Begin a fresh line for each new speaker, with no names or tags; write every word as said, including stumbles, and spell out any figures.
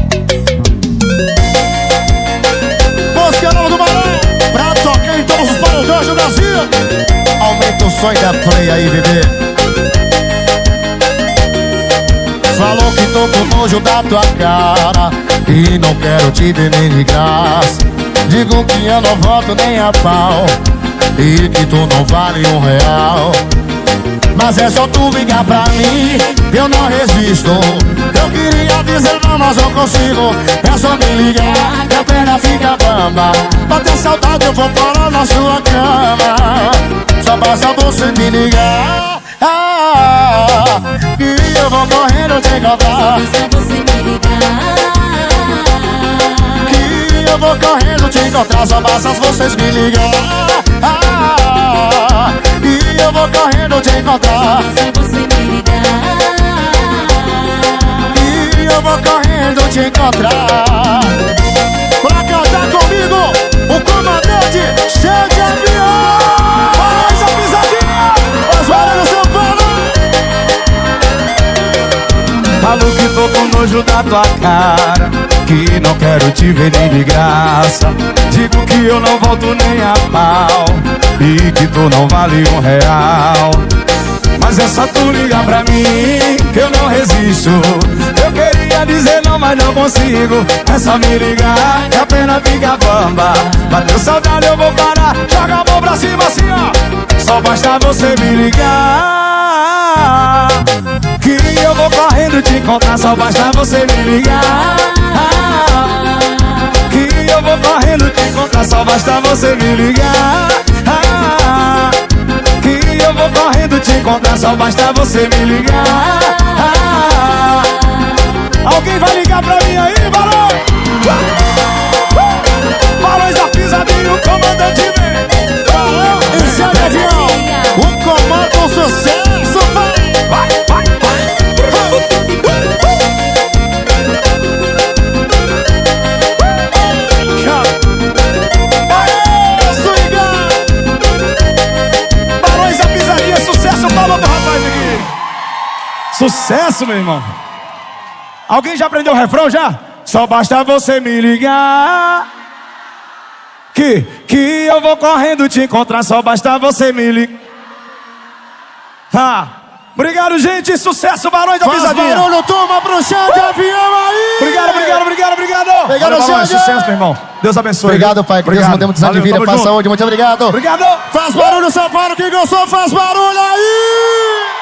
Música nova do Barão, pra tocar em todos os paredões do Brasil. Aumenta o som da play aí, bebê. Falou que tô com nojo da tua cara e não quero te ver nem de graça. Digo que eu não volto nem a pau e que tu não vale um real. Mas é só tu ligar pra mim, eu não resisto. Eu queria dizer não, mas não consigo. É só me ligar, que a perna fica bamba. Bater saudade eu vou parar na sua cama. Só basta você me ligar, ah, e eu vou correndo te encontrar.
Só você me ligar,
que eu vou correndo te encontrar. Só basta vocês me ligar, ah, e eu vou correndo te encontrar.
só você me ligar,
E eu vou correndo te encontrar. Pra cantar comigo, o comandante chega de avião. Faz a pisadinha, Osvaldo São Paulo.
Falo que tô com nojo da tua cara, que não quero te ver nem de graça. Digo que eu não volto nem a pau e que tu não vale um real. Mas é só tu ligar pra mim, que eu não resisto. Eu queria dizer não, mas não consigo. É só me ligar, que a pena fica bamba. Bateu saudade, eu vou parar. Joga a mão pra cima assim, ó. Só basta você me ligar, que eu vou correndo te encontrar. Só basta você me ligar, que eu vou correndo te encontrar. Só basta você me ligar, que eu vou correndo te encontrar. Só basta você me ligar. Alguém vai ligar pra mim aí, Barão? Barões da pisadinha, o comandante vem.
Barão e chega de avião, o comando com sucesso. Vai, vai, vai. Aê, swinga.
Barões da pisadinha, sucesso, palma pro rapaz aqui. Sucesso, meu irmão. Alguém já aprendeu o refrão já? Só basta você me ligar, Que, que eu vou correndo te encontrar. Só basta você me ligar. Ah, obrigado, gente. Sucesso, Barões da
Faz
Pisadinha.
barulho, turma, pro chão de avião aí.
Obrigado, obrigado, obrigado, obrigado.
Obrigado,
Valeu, Barões,
Xande.
sucesso, meu irmão. Deus abençoe.
Obrigado, pai. Que Deus
Obrigado.
nos dê muitos anos de
Valeu,
vida,
tamo
paz,
junto.
saúde. Muito obrigado.
Obrigado.
Faz barulho, São Paulo, quem gostou, faz barulho aí.